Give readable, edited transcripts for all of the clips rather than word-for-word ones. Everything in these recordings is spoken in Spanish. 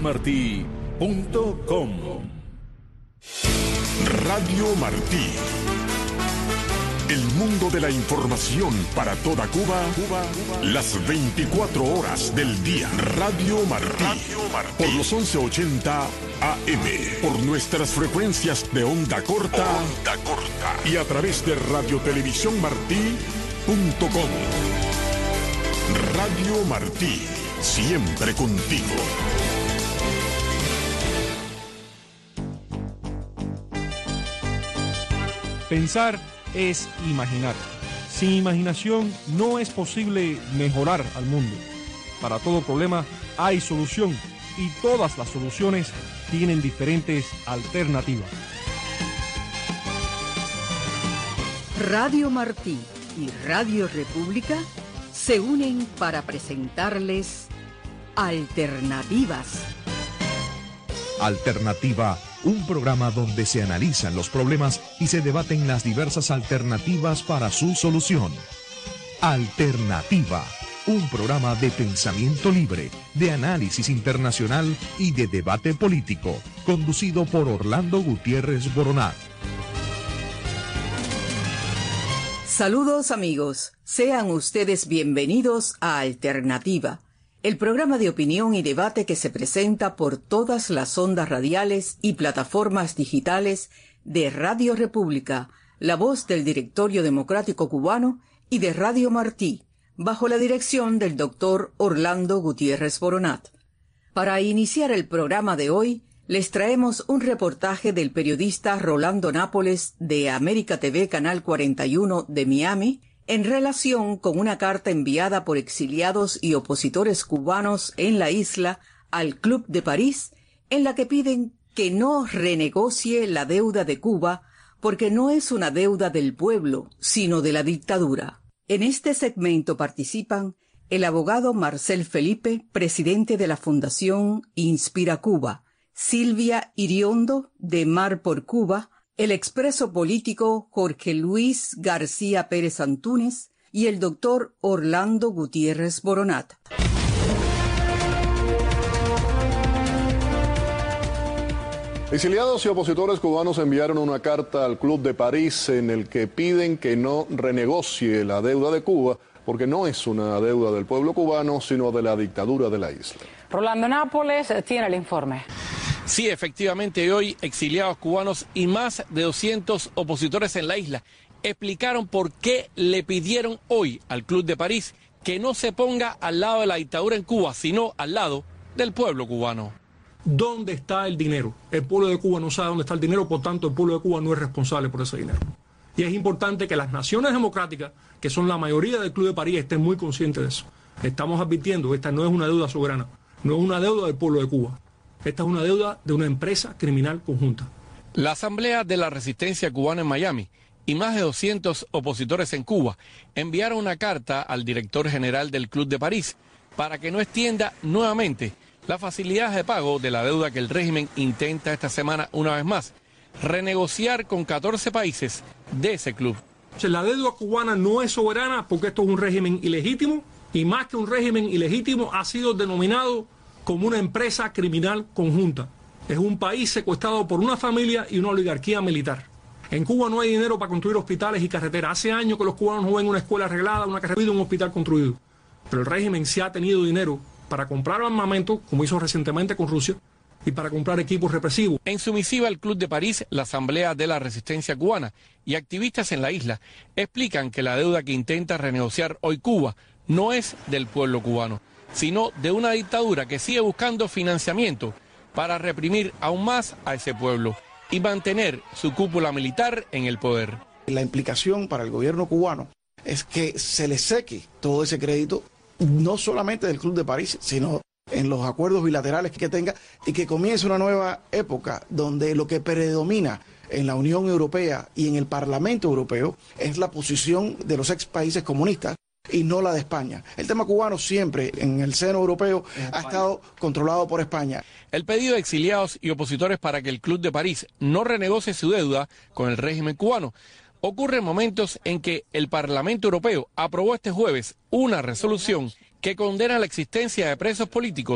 radiomartí.com. Radio Martí. El mundo de la información para toda Cuba, las 24 horas del día. Radio Martí. Por los 1180 AM. Por nuestras frecuencias de onda corta. Y a través de radiotelevisiónmartí.com. Radio Martí. Siempre contigo. Pensar es imaginar. Sin imaginación no es posible mejorar al mundo. Para todo problema hay solución y todas las soluciones tienen diferentes alternativas. Radio Martí y Radio República se unen para presentarles Alternativas. Alternativa, un programa donde se analizan los problemas y se debaten las diversas alternativas para su solución. Alternativa, un programa de pensamiento libre, de análisis internacional y de debate político, conducido por Orlando Gutiérrez Boronat. Saludos amigos, sean ustedes bienvenidos a Alternativa, el programa de opinión y debate que se presenta por todas las ondas radiales y plataformas digitales de Radio República, la voz del Directorio Democrático Cubano, y de Radio Martí, bajo la dirección del doctor Orlando Gutiérrez Boronat. Para iniciar el programa de hoy, les traemos un reportaje del periodista Rolando Nápoles de América TV Canal 41 de Miami, en relación con una carta enviada por exiliados y opositores cubanos en la isla al Club de París, en la que piden que no renegocie la deuda de Cuba, porque no es una deuda del pueblo, sino de la dictadura. En este segmento participan el abogado Marcel Felipe, presidente de la Fundación Inspira Cuba, Silvia Iriondo, de Mar por Cuba, el expreso político Jorge Luis García Pérez Antúnez y el doctor Orlando Gutiérrez Boronat. Exiliados y opositores cubanos enviaron una carta al Club de París en el que piden que no renegocie la deuda de Cuba, porque no es una deuda del pueblo cubano, sino de la dictadura de la isla. Rolando Nápoles tiene el informe. Sí, efectivamente, hoy exiliados cubanos y más de 200 opositores en la isla explicaron por qué le pidieron hoy al Club de París que no se ponga al lado de la dictadura en Cuba, sino al lado del pueblo cubano. ¿Dónde está el dinero? El pueblo de Cuba no sabe dónde está el dinero, por tanto el pueblo de Cuba no es responsable por ese dinero. Y es importante que las naciones democráticas, que son la mayoría del Club de París, estén muy conscientes de eso. Estamos advirtiendo, esta no es una deuda soberana, no es una deuda del pueblo de Cuba. Esta es una deuda de una empresa criminal conjunta. La Asamblea de la Resistencia Cubana en Miami y más de 200 opositores en Cuba enviaron una carta al director general del Club de París para que no extienda nuevamente las facilidades de pago de la deuda que el régimen intenta esta semana una vez más renegociar con 14 países de ese club. La deuda cubana no es soberana porque esto es un régimen ilegítimo y más que un régimen ilegítimo ha sido denominado como una empresa criminal conjunta. Es un país secuestrado por una familia y una oligarquía militar. En Cuba no hay dinero para construir hospitales y carreteras. Hace años que los cubanos no ven una escuela arreglada, una carretera, un hospital construido. Pero el régimen sí ha tenido dinero para comprar armamento, como hizo recientemente con Rusia, y para comprar equipos represivos. En su misiva al Club de París, la Asamblea de la Resistencia Cubana y activistas en la isla explican que la deuda que intenta renegociar hoy Cuba no es del pueblo cubano, sino de una dictadura que sigue buscando financiamiento para reprimir aún más a ese pueblo y mantener su cúpula militar en el poder. La implicación para el gobierno cubano es que se le seque todo ese crédito, no solamente del Club de París, sino en los acuerdos bilaterales que tenga, y que comience una nueva época donde lo que predomina en la Unión Europea y en el Parlamento Europeo es la posición de los ex países comunistas y no la de España. El tema cubano siempre en el seno europeo ha estado controlado por España. El pedido de exiliados y opositores para que el Club de París no renegocie su deuda con el régimen cubano ocurre en momentos en que el Parlamento Europeo aprobó este jueves una resolución que condena la existencia de presos políticos,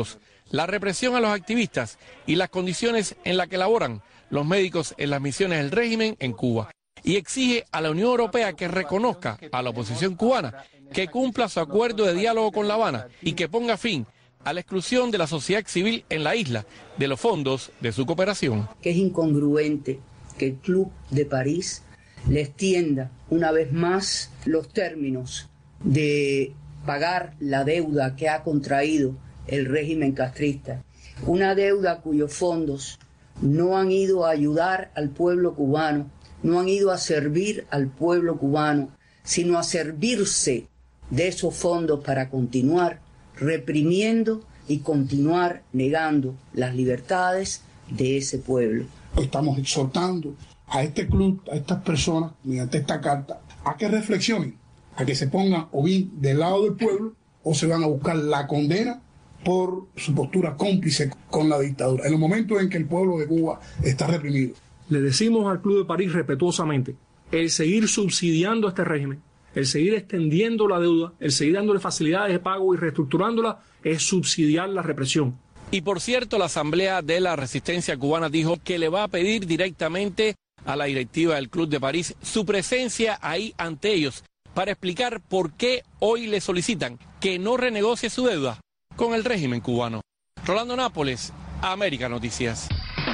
la represión a los activistas y las condiciones en las que laboran los médicos en las misiones del régimen en Cuba. Y exige a la Unión Europea que reconozca a la oposición cubana, que cumpla su acuerdo de diálogo con La Habana y que ponga fin a la exclusión de la sociedad civil en la isla de los fondos de su cooperación. Que es incongruente que el Club de París le extienda una vez más los términos de pagar la deuda que ha contraído el régimen castrista, una deuda cuyos fondos no han ido a ayudar al pueblo cubano, no han ido a servir al pueblo cubano, sino a servirse de esos fondos para continuar reprimiendo y continuar negando las libertades de ese pueblo. Estamos exhortando a este club, a estas personas, mediante esta carta, a que reflexionen, a que se pongan o bien del lado del pueblo o se van a buscar la condena por su postura cómplice con la dictadura, en los momentos en que el pueblo de Cuba está reprimido. Le decimos al Club de París respetuosamente, el seguir subsidiando este régimen, el seguir extendiendo la deuda, el seguir dándole facilidades de pago y reestructurándola, es subsidiar la represión. Y por cierto, la Asamblea de la Resistencia Cubana dijo que le va a pedir directamente a la directiva del Club de París su presencia ahí ante ellos para explicar por qué hoy le solicitan que no renegocie su deuda con el régimen cubano. Rolando Nápoles, América Noticias.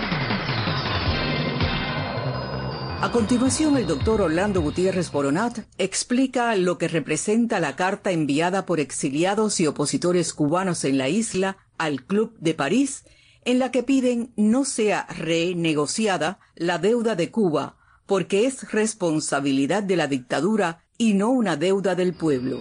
A continuación, el doctor Orlando Gutiérrez Boronat explica lo que representa la carta enviada por exiliados y opositores cubanos en la isla al Club de París, en la que piden no sea renegociada la deuda de Cuba, porque es responsabilidad de la dictadura y no una deuda del pueblo.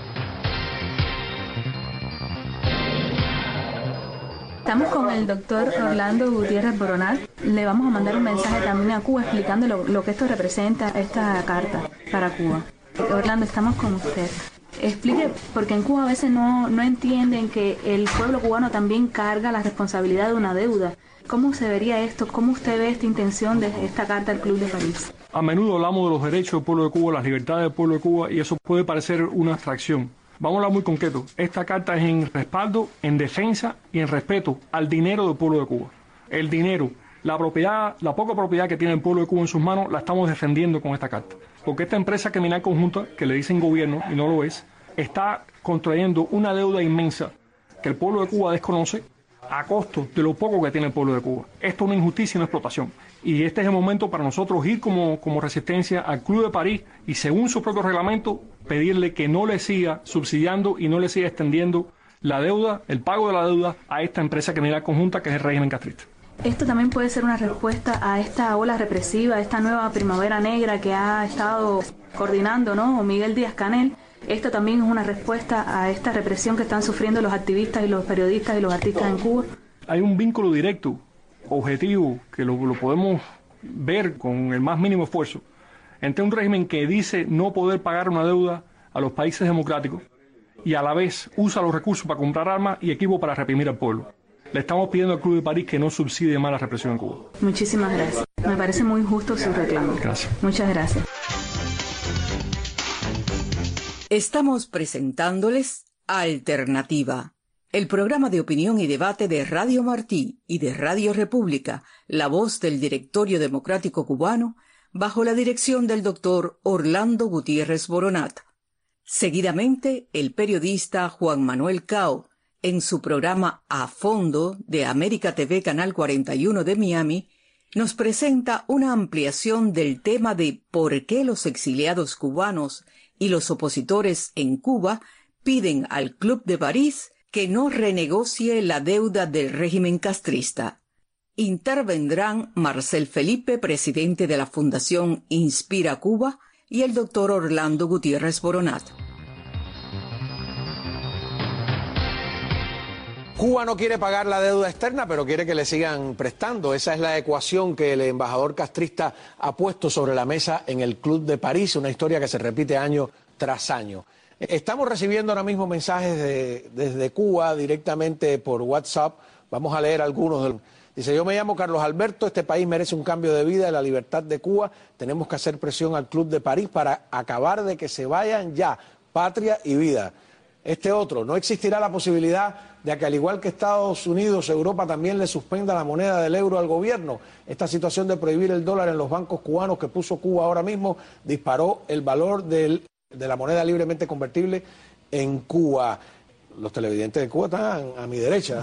Estamos con el doctor Orlando Gutiérrez Boronat. Le vamos a mandar un mensaje también a Cuba explicando lo que esto representa, esta carta para Cuba. Orlando, estamos con usted. Explique, porque en Cuba a veces no entienden que el pueblo cubano también carga la responsabilidad de una deuda. ¿Cómo se vería esto? ¿Cómo usted ve esta intención de esta carta al Club de París? A menudo hablamos de los derechos del pueblo de Cuba, las libertades del pueblo de Cuba, y eso puede parecer una abstracción. Vamos a hablar muy concreto. Esta carta es en respaldo, en defensa y en respeto al dinero del pueblo de Cuba. El dinero, la propiedad, la poca propiedad que tiene el pueblo de Cuba en sus manos, la estamos defendiendo con esta carta. Porque esta empresa criminal conjunta, que le dicen gobierno y no lo es, está contrayendo una deuda inmensa que el pueblo de Cuba desconoce a costo de lo poco que tiene el pueblo de Cuba. Esto es una injusticia y una explotación. Y este es el momento para nosotros ir como resistencia al Club de París y, según su propio reglamento, pedirle que no le siga subsidiando y no le siga extendiendo la deuda, el pago de la deuda a esta empresa criminal conjunta que es el régimen castrista. Esto también puede ser una respuesta a esta ola represiva, a esta nueva primavera negra que ha estado coordinando, ¿no?, Miguel Díaz-Canel. Esto también es una respuesta a esta represión que están sufriendo los activistas y los periodistas y los artistas en Cuba. Hay un vínculo directo, objetivo, que lo podemos ver con el más mínimo esfuerzo, entre un régimen que dice no poder pagar una deuda a los países democráticos y a la vez usa los recursos para comprar armas y equipo para reprimir al pueblo. Le estamos pidiendo al Club de París que no subsidie más la represión en Cuba. Muchísimas gracias. Me parece muy justo su reclamo. Gracias. Muchas gracias. Estamos presentándoles Alternativa, el programa de opinión y debate de Radio Martí y de Radio República, la voz del Directorio Democrático Cubano, bajo la dirección del doctor Orlando Gutiérrez Boronat. Seguidamente, el periodista Juan Manuel Cao, en su programa A Fondo de América TV Canal 41 de Miami, nos presenta una ampliación del tema de por qué los exiliados cubanos y los opositores en Cuba piden al Club de París que no renegocie la deuda del régimen castrista. Intervendrán Marcel Felipe, presidente de la Fundación Inspira Cuba, y el doctor Orlando Gutiérrez Boronat. Cuba no quiere pagar la deuda externa, pero quiere que le sigan prestando. Esa es la ecuación que el embajador castrista ha puesto sobre la mesa en el Club de París, una historia que se repite año tras año. Estamos recibiendo ahora mismo mensajes desde Cuba directamente por WhatsApp. Vamos a leer algunos. Dice: yo me llamo Carlos Alberto, este país merece un cambio de vida, la libertad de Cuba. Tenemos que hacer presión al Club de París para acabar de que se vayan ya, patria y vida. este otro. No existirá la posibilidad de que, al igual que Estados Unidos, Europa también le suspenda la moneda del euro al gobierno. Esta situación de prohibir el dólar en los bancos cubanos que puso Cuba ahora mismo disparó el valor de la moneda libremente convertible en Cuba. Los televidentes de Cuba están a mi derecha.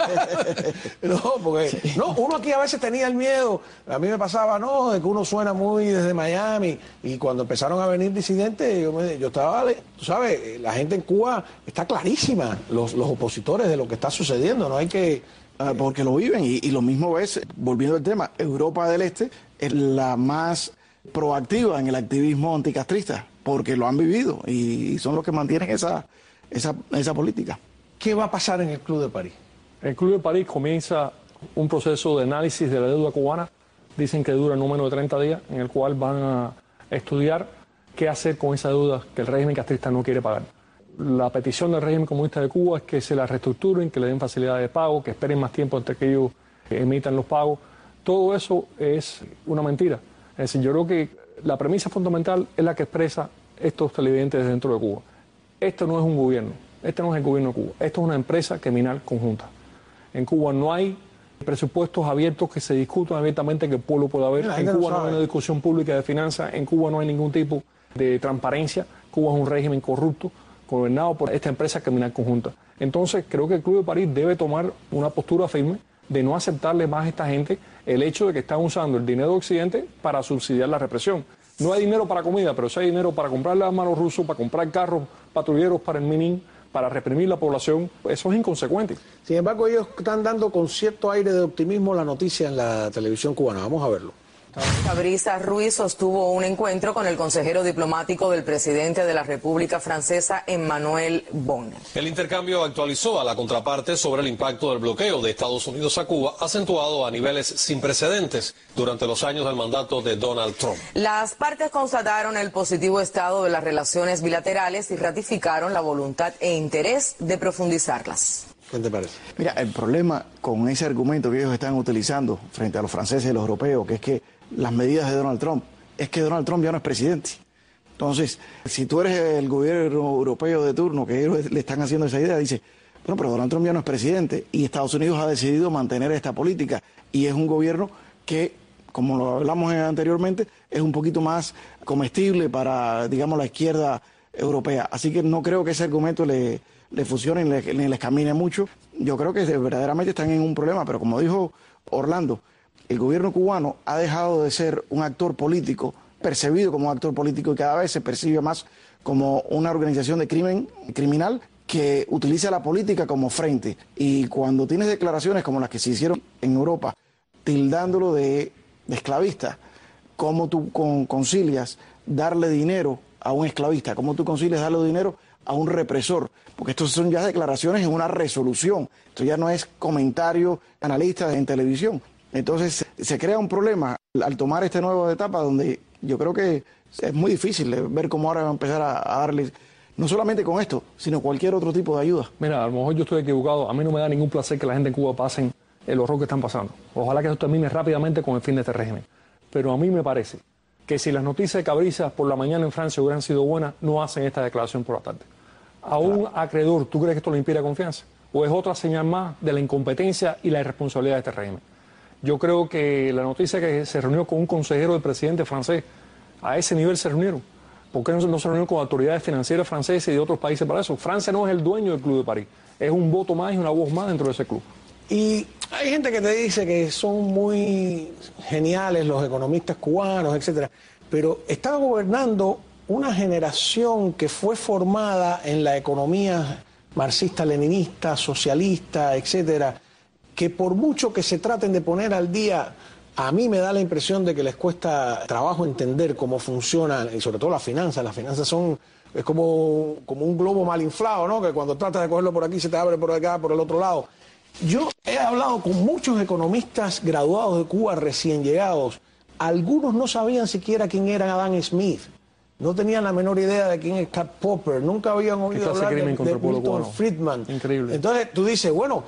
Uno aquí a veces tenía el miedo. A mí me pasaba, de que uno suena muy desde Miami. Y cuando empezaron a venir disidentes, yo estaba, tú sabes, la gente en Cuba está clarísima, los opositores de lo que está sucediendo. No hay que... porque lo viven y lo mismo ves, volviendo al tema, Europa del Este es la más proactiva en el activismo anticastrista, porque lo han vivido y son los que mantienen esa política. ¿Qué va a pasar en el Club de París? El Club de París comienza un proceso de análisis de la deuda cubana. Dicen que dura no menos de 30 días, en el cual van a estudiar qué hacer con esa deuda que el régimen castrista no quiere pagar. La petición del régimen comunista de Cuba es que se la reestructuren, que le den facilidades de pago, que esperen más tiempo entre que ellos emitan los pagos. Todo eso es una mentira. Es decir, yo creo que la premisa fundamental es la que expresa estos televidentes dentro de Cuba. Esto no es un gobierno, este no es el gobierno de Cuba, esto es una empresa criminal conjunta. En Cuba no hay presupuestos abiertos que se discutan abiertamente que el pueblo pueda ver. En Cuba no hay una discusión pública de finanzas, en Cuba no hay ningún tipo de transparencia. Cuba es un régimen corrupto, gobernado por esta empresa criminal conjunta. Entonces creo que el Club de París debe tomar una postura firme de no aceptarle más a esta gente el hecho de que están usando el dinero de Occidente para subsidiar la represión. No hay dinero para comida, pero sí hay dinero para comprarle armas a los rusos, para comprar carros patrulleros para el Minin, para reprimir la población. Eso es inconsecuente. Sin embargo, ellos están dando con cierto aire de optimismo la noticia en la televisión cubana. Vamos a verlo. Cabrisa Ruiz sostuvo un encuentro con el consejero diplomático del presidente de la República Francesa, Emmanuel Bonner. El intercambio actualizó a la contraparte sobre el impacto del bloqueo de Estados Unidos a Cuba, acentuado a niveles sin precedentes durante los años del mandato de Donald Trump. Las partes constataron el positivo estado de las relaciones bilaterales y ratificaron la voluntad e interés de profundizarlas. ¿Qué te parece? Mira, el problema con ese argumento que ellos están utilizando frente a los franceses y los europeos, que es que las medidas de Donald Trump, es que Donald Trump ya no es presidente. Entonces, si tú eres el gobierno europeo de turno, que ellos le están haciendo esa idea, dice, bueno, pero Donald Trump ya no es presidente y Estados Unidos ha decidido mantener esta política y es un gobierno que, como lo hablamos anteriormente, es un poquito más comestible para, digamos, la izquierda europea. Así que no creo que ese argumento le funcione ni les camine mucho. Yo creo que verdaderamente están en un problema, pero como dijo Orlando, el gobierno cubano ha dejado de ser un actor político, percibido como un actor político, y cada vez se percibe más como una organización de criminal que utiliza la política como frente. Y cuando tienes declaraciones como las que se hicieron en Europa, tildándolo de esclavista, ¿cómo tú concilias darle dinero a un esclavista? ¿Cómo tú concilias darle dinero a un represor? Porque estos son ya declaraciones en una resolución. Esto ya no es comentario analistas en televisión. Entonces se crea un problema al tomar esta nueva etapa donde yo creo que es muy difícil ver cómo ahora va a empezar a darle, no solamente con esto, sino cualquier otro tipo de ayuda. Mira, a lo mejor yo estoy equivocado. A mí no me da ningún placer que la gente en Cuba pasen el horror que están pasando. Ojalá que eso termine rápidamente con el fin de este régimen. Pero a mí me parece que si las noticias de Cabrisa por la mañana en Francia hubieran sido buenas, no hacen esta declaración por la tarde. A un acreedor, ¿tú crees que esto le inspira confianza? ¿O es otra señal más de la incompetencia y la irresponsabilidad de este régimen? Yo creo que la noticia que se reunió con un consejero del presidente francés, a ese nivel se reunieron. ¿Por qué no se reunieron con autoridades financieras francesas y de otros países para eso? Francia no es el dueño del Club de París, es un voto más y una voz más dentro de ese club. Y hay gente que te dice que son muy geniales los economistas cubanos, etcétera, pero está gobernando una generación que fue formada en la economía marxista-leninista, socialista, etcétera, que por mucho que se traten de poner al día, a mí me da la impresión de que les cuesta trabajo entender cómo funcionan, y sobre todo las finanzas. Las finanzas es como un globo mal inflado, ¿no? Que cuando tratas de cogerlo por aquí se te abre por acá, por el otro lado. Yo he hablado con muchos economistas graduados de Cuba recién llegados. Algunos no sabían siquiera quién era Adam Smith. No tenían la menor idea de quién es Karl Popper. Nunca habían oído hablar de Milton Friedman. Increíble. Entonces tú dices, bueno,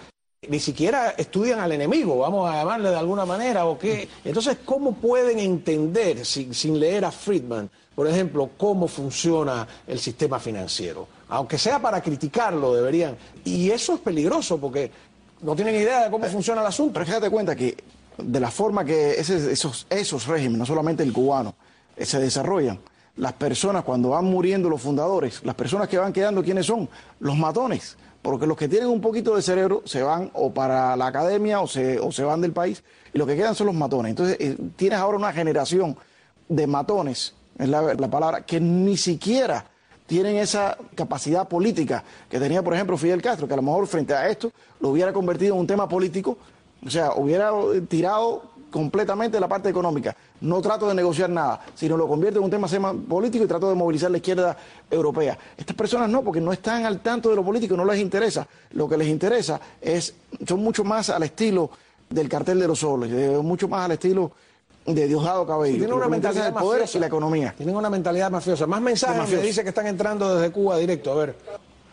Ni siquiera estudian al enemigo, vamos a llamarle de alguna manera, o qué. Entonces, ¿cómo pueden entender, sin leer a Friedman, por ejemplo, cómo funciona el sistema financiero? Aunque sea para criticarlo, deberían. Y eso es peligroso porque no tienen idea de cómo funciona el asunto. Pero fíjate cuenta que de la forma que esos regímenes, no solamente el cubano, se desarrollan, las personas cuando van muriendo los fundadores, las personas que van quedando, ¿quiénes son? Los matones. Porque los que tienen un poquito de cerebro se van o para la academia o se van del país, y los que quedan son los matones. Entonces tienes ahora una generación de matones, es la palabra, que ni siquiera tienen esa capacidad política que tenía, por ejemplo, Fidel Castro, que a lo mejor frente a esto lo hubiera convertido en un tema político, o sea, hubiera tirado completamente la parte económica. No trato de negociar nada, sino lo convierto en un tema político y trato de movilizar la izquierda europea. Estas personas no, porque no están al tanto de lo político, no les interesa. Lo que les interesa son mucho más al estilo del cartel de los soles, mucho más al estilo de Diosdado Cabello. Tienen una mentalidad del poder mafiosa. Y la economía. Tienen una mentalidad mafiosa. Más mensajes me dice que están entrando desde Cuba directo. A ver.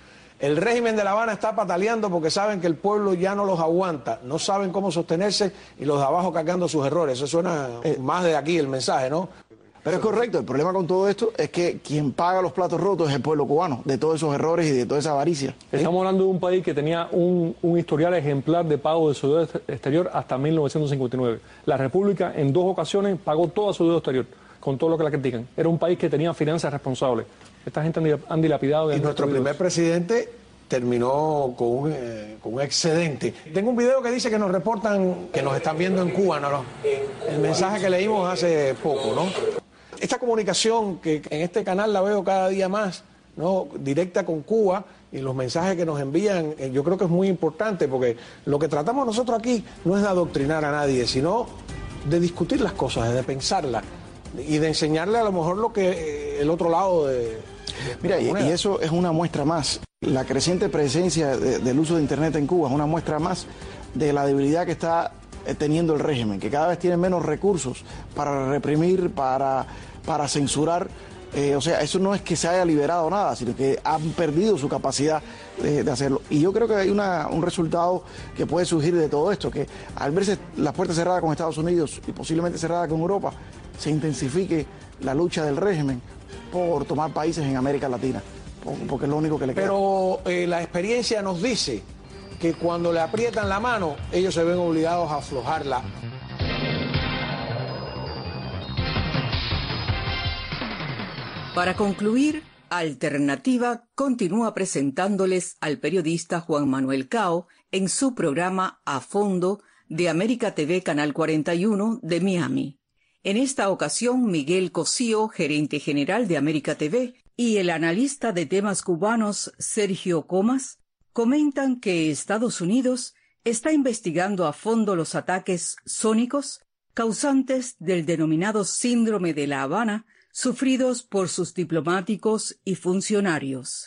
El régimen de La Habana está pataleando porque saben que el pueblo ya no los aguanta, no saben cómo sostenerse y los de abajo cargando sus errores. Eso suena más de aquí el mensaje, ¿no? Pero es correcto, el problema con todo esto es que quien paga los platos rotos es el pueblo cubano, de todos esos errores y de toda esa avaricia. Estamos hablando de un país que tenía un historial ejemplar de pago de su deuda exterior hasta 1959. La República en 2 ocasiones pagó toda su deuda exterior, con todo lo que la critican. Era un país que tenía finanzas responsables. Esta gente han dilapidado. Y nuestro primer presidente terminó con un excedente. Tengo un video que dice que nos reportan que nos están viendo en Cuba, ¿no? El mensaje que leímos hace poco, ¿no? Esta comunicación que en este canal la veo cada día más, ¿no? Directa con Cuba, y los mensajes que nos envían, yo creo que es muy importante, porque lo que tratamos nosotros aquí no es de adoctrinar a nadie, sino de discutir las cosas, de pensarlas y de enseñarle a lo mejor lo que el otro lado Mira, y eso es una muestra más. La creciente presencia del uso de Internet en Cuba es una muestra más de la debilidad que está teniendo el régimen, que cada vez tiene menos recursos para reprimir, para censurar. O sea, eso no es que se haya liberado nada, sino que han perdido su capacidad de hacerlo. Y yo creo que hay un resultado que puede surgir de todo esto, que al verse las puertas cerradas con Estados Unidos y posiblemente cerradas con Europa, se intensifique la lucha del régimen por tomar países en América Latina, porque es lo único que le queda. Pero la experiencia nos dice que cuando le aprietan la mano, ellos se ven obligados a aflojarla. Para concluir, Alternativa continúa presentándoles al periodista Juan Manuel Cao en su programa A Fondo de América TV Canal 41 de Miami. En esta ocasión, Miguel Cosío, gerente general de América TV, y el analista de temas cubanos Sergio Comas comentan que Estados Unidos está investigando a fondo los ataques sónicos causantes del denominado Síndrome de La Habana, sufridos por sus diplomáticos y funcionarios.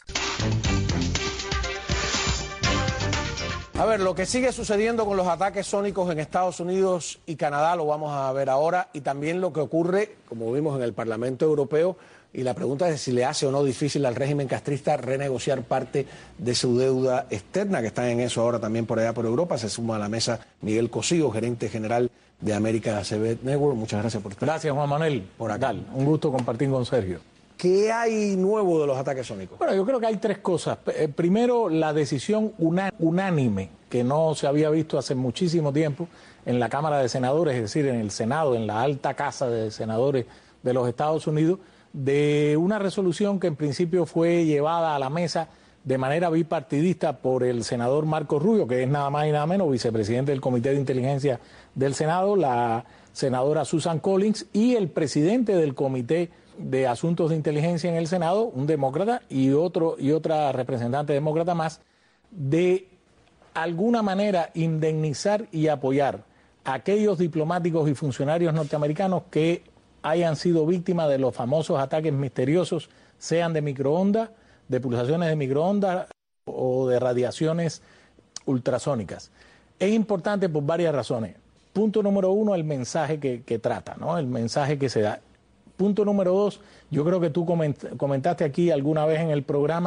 A ver, lo que sigue sucediendo con los ataques sónicos en Estados Unidos y Canadá lo vamos a ver ahora, y también lo que ocurre, como vimos en el Parlamento Europeo, y la pregunta es si le hace o no difícil al régimen castrista renegociar parte de su deuda externa, que están en eso ahora también por allá por Europa. Se suma a la mesa Miguel Cosío, gerente general de América TV Network. Muchas gracias por estar. Gracias, Juan Manuel. Por acá. Un gusto compartir con Sergio. ¿Qué hay nuevo de los ataques sónicos? Bueno, yo creo que hay 3 cosas. Primero, la decisión unánime, que no se había visto hace muchísimo tiempo en la Cámara de Senadores, es decir, en el Senado, en la alta casa de senadores de los Estados Unidos, de una resolución que en principio fue llevada a la mesa de manera bipartidista por el senador Marco Rubio, que es nada más y nada menos vicepresidente del Comité de Inteligencia del Senado, la senadora Susan Collins, y el presidente del Comité de Asuntos de Inteligencia en el Senado, un demócrata, y otra representante demócrata más, de alguna manera indemnizar y apoyar a aquellos diplomáticos y funcionarios norteamericanos que hayan sido víctimas de los famosos ataques misteriosos, sean de microondas, de pulsaciones de microondas o de radiaciones ultrasónicas. Es importante por varias razones. Punto número 1, el mensaje que trata, ¿no? El mensaje que se da. Punto número 2, yo creo que tú comentaste aquí alguna vez en el programa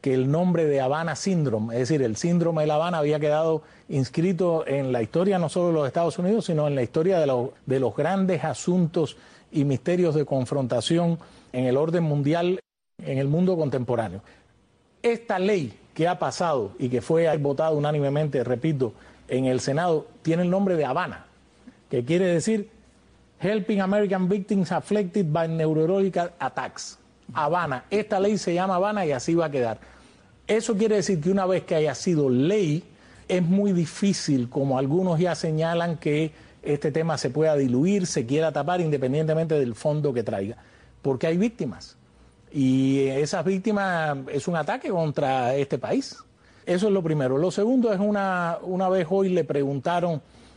que el nombre de Havana Syndrome, es decir, el síndrome de La Habana, había quedado inscrito en la historia no solo de los Estados Unidos, sino en la historia de los grandes asuntos y misterios de confrontación en el orden mundial, en el mundo contemporáneo. Esta ley que ha pasado y que fue votada unánimemente, repito, en el Senado, tiene el nombre de Havana, que quiere decir Helping American Victims Afflicted by Neurological Attacks. Havana. Esta ley se llama Havana y así va a quedar. Eso quiere decir que una vez que haya sido ley, es muy difícil, como algunos ya señalan, que este tema se pueda diluir, se quiera tapar, independientemente del fondo que traiga. Porque hay víctimas. Y esas víctimas es un ataque contra este país. Eso es lo primero. Lo segundo es una vez hoy le preguntaron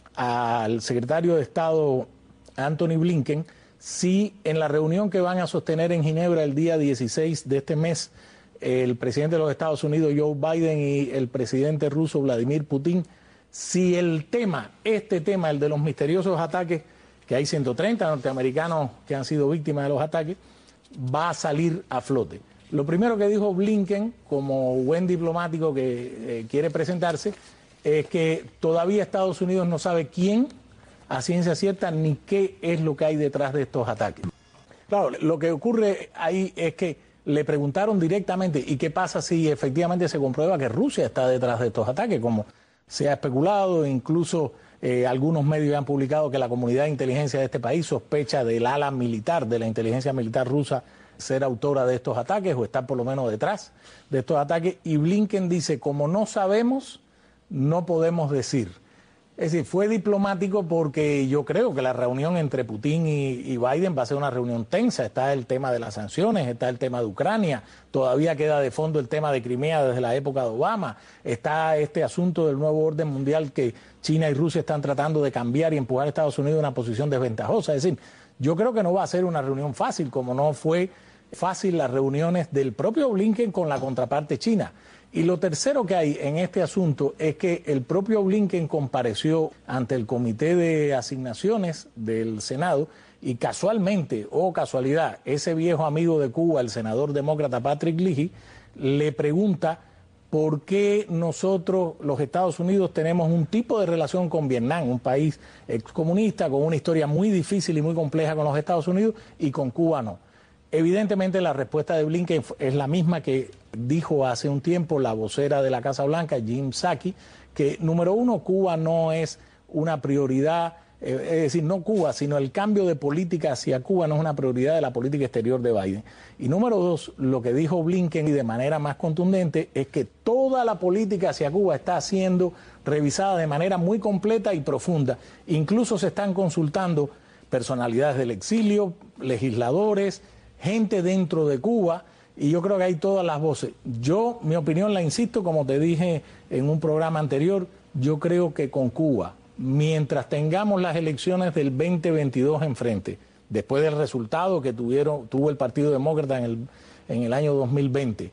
al secretario de Estado Anthony Blinken si en la reunión que van a sostener en Ginebra el día 16 de este mes, el presidente de los Estados Unidos, Joe Biden, y el presidente ruso, Vladimir Putin, si el tema, el de los misteriosos ataques, que hay 130 norteamericanos que han sido víctimas de los ataques, va a salir a flote. Lo primero que dijo Blinken, como buen diplomático que quiere presentarse, es que todavía Estados Unidos no sabe quién, a ciencia cierta, ni qué es lo que hay detrás de estos ataques. Claro, lo que ocurre ahí es que le preguntaron directamente, ¿y qué pasa si efectivamente se comprueba que Rusia está detrás de estos ataques? Como se ha especulado, incluso algunos medios han publicado que la comunidad de inteligencia de este país sospecha del ala militar, de la inteligencia militar rusa, ser autora de estos ataques o estar por lo menos detrás de estos ataques. Y Blinken dice, como no sabemos, no podemos decir. Es decir, fue diplomático porque yo creo que la reunión entre Putin y Biden va a ser una reunión tensa. Está el tema de las sanciones, está el tema de Ucrania, todavía queda de fondo el tema de Crimea desde la época de Obama, está este asunto del nuevo orden mundial que China y Rusia están tratando de cambiar y empujar a Estados Unidos a una posición desventajosa. Es decir, yo creo que no va a ser una reunión fácil, como no fue fácil las reuniones del propio Blinken con la contraparte china. Y lo tercero que hay en este asunto es que el propio Blinken compareció ante el Comité de Asignaciones del Senado y casualmente, o casualidad, ese viejo amigo de Cuba, el senador demócrata Patrick Leahy, le pregunta por qué nosotros, los Estados Unidos, tenemos un tipo de relación con Vietnam, un país excomunista con una historia muy difícil y muy compleja con los Estados Unidos, y con Cuba no. Evidentemente la respuesta de Blinken es la misma que dijo hace un tiempo la vocera de la Casa Blanca, Jen Psaki, que número uno, Cuba no es una prioridad, es decir, no Cuba, sino el cambio de política hacia Cuba no es una prioridad de la política exterior de Biden. Y número dos, lo que dijo Blinken y de manera más contundente es que toda la política hacia Cuba está siendo revisada de manera muy completa y profunda. Incluso se están consultando personalidades del exilio, legisladores, gente dentro de Cuba, y yo creo que hay todas las voces. Yo, mi opinión la insisto, como te dije en un programa anterior, yo creo que con Cuba, mientras tengamos las elecciones del 2022 enfrente, después del resultado que tuvo el Partido Demócrata en el año 2020,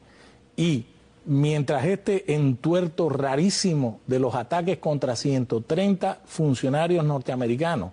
y mientras este entuerto rarísimo de los ataques contra 130 funcionarios norteamericanos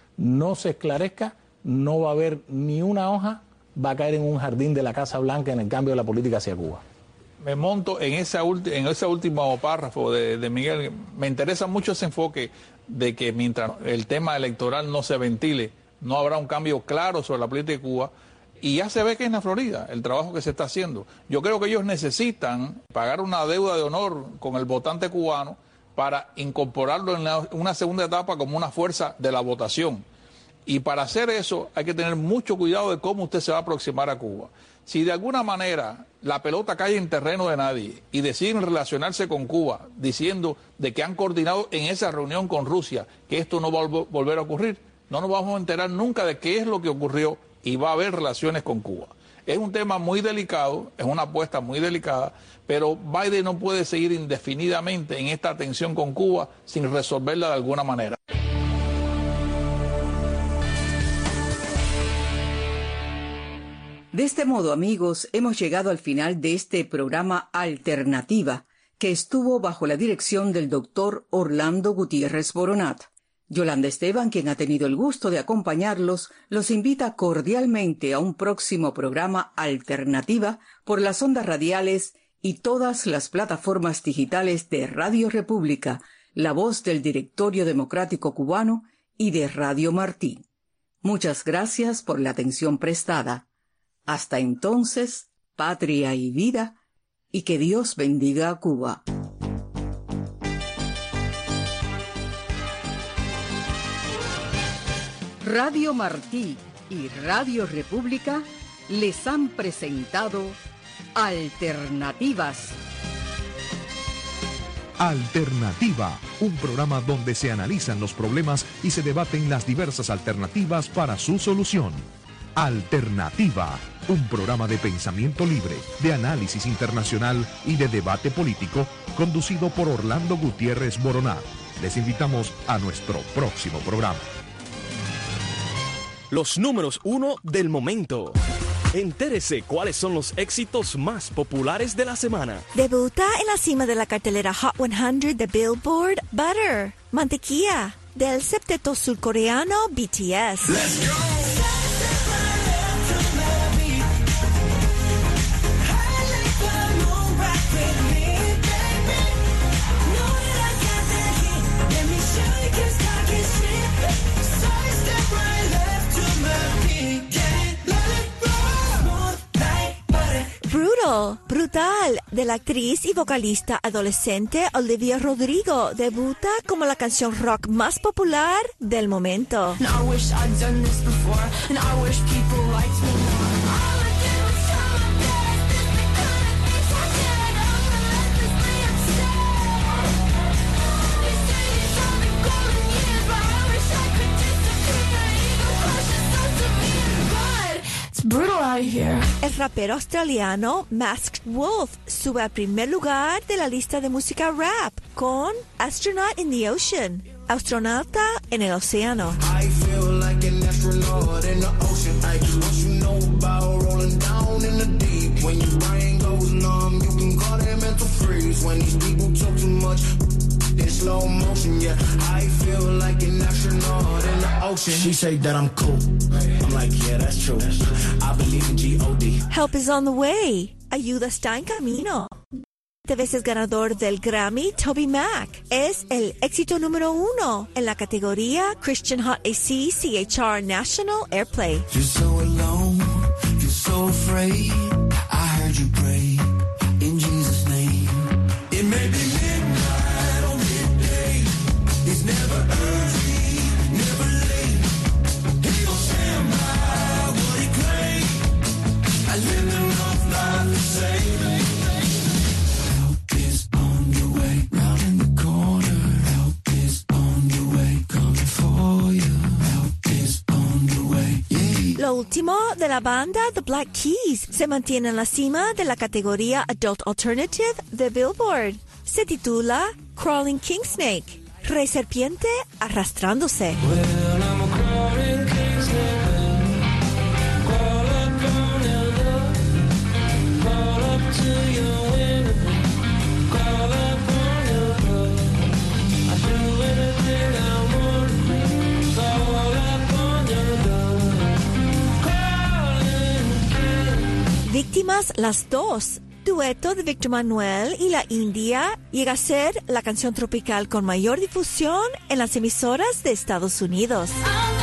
no se esclarezca, no va a haber ni una hoja, va a caer en un jardín de la Casa Blanca en el cambio de la política hacia Cuba. Me monto en ese último párrafo de Miguel. Me interesa mucho ese enfoque de que mientras el tema electoral no se ventile, no habrá un cambio claro sobre la política de Cuba. Y ya se ve que es en la Florida el trabajo que se está haciendo. Yo creo que ellos necesitan pagar una deuda de honor con el votante cubano para incorporarlo en una segunda etapa como una fuerza de la votación. Y para hacer eso hay que tener mucho cuidado de cómo usted se va a aproximar a Cuba. Si de alguna manera la pelota cae en terreno de nadie y deciden relacionarse con Cuba diciendo de que han coordinado en esa reunión con Rusia que esto no va a volver a ocurrir, no nos vamos a enterar nunca de qué es lo que ocurrió y va a haber relaciones con Cuba. Es un tema muy delicado, es una apuesta muy delicada, pero Biden no puede seguir indefinidamente en esta tensión con Cuba sin resolverla de alguna manera. De este modo, amigos, hemos llegado al final de este programa Alternativa, que estuvo bajo la dirección del doctor Orlando Gutiérrez Boronat. Yolanda Esteban, quien ha tenido el gusto de acompañarlos, los invita cordialmente a un próximo programa Alternativa por las ondas radiales y todas las plataformas digitales de Radio República, La Voz del Directorio Democrático Cubano y de Radio Martí. Muchas gracias por la atención prestada. Hasta entonces, patria y vida, y que Dios bendiga a Cuba. Radio Martí y Radio República les han presentado Alternativas. Alternativa, un programa donde se analizan los problemas y se debaten las diversas alternativas para su solución. Alternativa, un programa de pensamiento libre, de análisis internacional y de debate político, conducido por Orlando Gutiérrez Boronat. Les invitamos a nuestro próximo programa. Los números 1 del momento. Entérese cuáles son los éxitos más populares de la semana. Debuta en la cima de la cartelera Hot 100 de Billboard, Butter, Mantequilla, del septeto surcoreano BTS. Let's go. Brutal, de la actriz y vocalista adolescente Olivia Rodrigo, debuta como la canción rock más popular del momento. El rapero australiano Masked Wolf sube al primer lugar de la lista de música rap con Astronaut in the Ocean, astronauta en el océano. I feel like an astronaut in the ocean. What you know about rolling down in the deep. When your brain goes numb, you can call it mental freeze. When these people talk too much in slow motion, yeah. I feel like an astronaut in the ocean. She say that I'm cool. I'm like, yeah, that's true. I believe in G.O.D. Help is on the way. Ayuda está en camino. 7 veces ganador del Grammy, TobyMac es el éxito número 1 en la categoría Christian Hot AC CHR National Airplay. You're so alone, you're so afraid. I heard you pray in Jesus' name. It may be midnight or midday. It's never early, never late. He gon' stand by what he claimed. I live enough life to say. Lo último de la banda The Black Keys se mantiene en la cima de la categoría Adult Alternative de Billboard. Se titula Crawling King Snake, Rey Serpiente arrastrándose. Víctimas las dos. Dueto de Víctor Manuel y la India llega a ser la canción tropical con mayor difusión en las emisoras de Estados Unidos.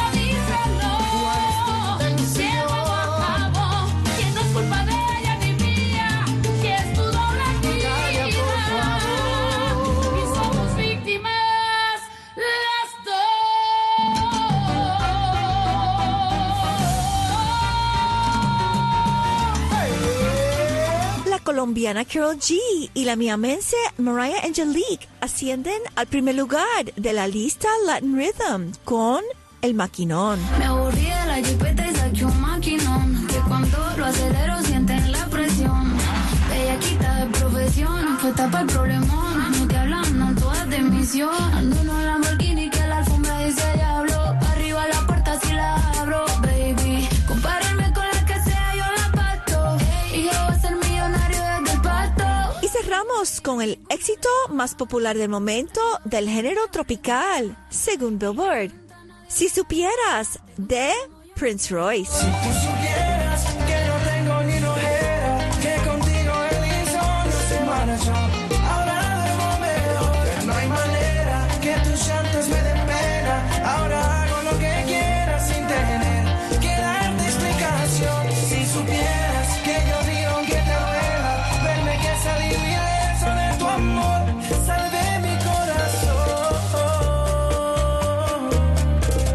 Colombiana Karol G y la miamense Mariah Angelique ascienden al primer lugar de la lista Latin Rhythm con El Maquinón. Me aburrí de la jipeta y saqué un maquinón, que cuando lo acelero sienten la presión. Bellaquita de profesión, fue tapa el problemón. No te hablan, no todas de misión. Ando en un Lamborghini que la alfombra dice diablo. Arriba la puerta si la abro, baby. Compárenme con la que sea, yo la pasto. Y yo voy a ser millonario desde el pasto. Y cerramos con el éxito más popular del momento del género tropical, según Billboard. Si supieras, de Prince Royce. Si